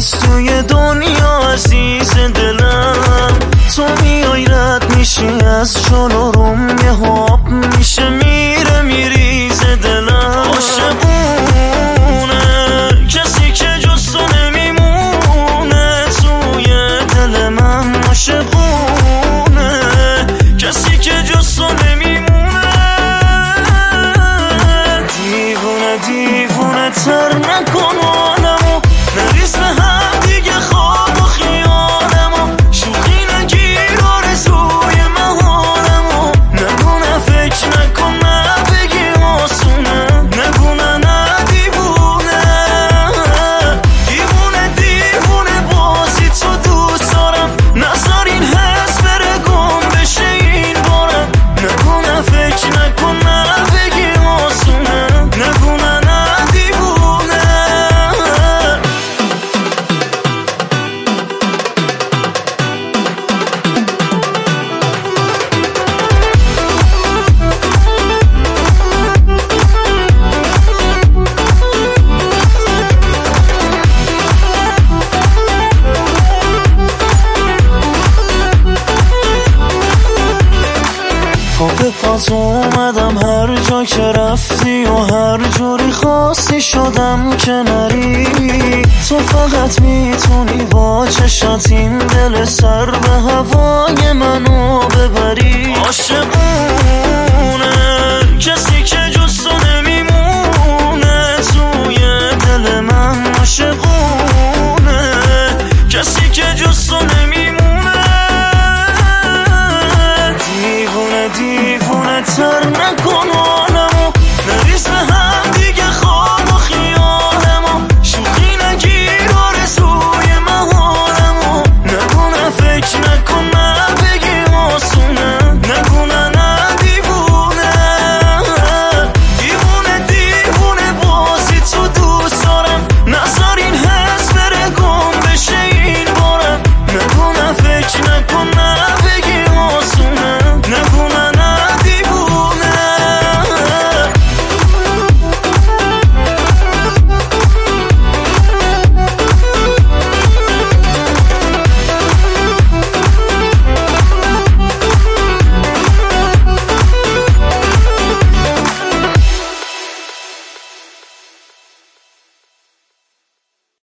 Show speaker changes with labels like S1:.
S1: نیست توی دنیا عزیز دلم. تو میای رد میشی از جلو روم، یه حاب میشه میره میریزه دلم. عاشقونه کسی که جز تو نمیمونه توی دل من. عاشقونه کسی که جز تو نمیمونه. دیوونه دیوونه تر نکن آنمو، نریز به هم دیگه خواب و خیالمو. شوخی نگیر آرزوی مهانمو. نگونه فکر نکن نه بگی آسونه. نگونه نه دیوونه. دیوونه دیوونه بازی تو دوست دارم. نذار این حس بره گم بشه این بارم. نگونه فکر نکن نه بگی آسونه. نگونه نه دیوونه. پا به پات اومدم هر جا که رفتی و هر جوری خواستی شدم که نری. تو فقط میتونی با چشات این دل سر به هوای منو ببری. عاشقونه کسی که جز تو نمیمونه توی دل من. عاشقونه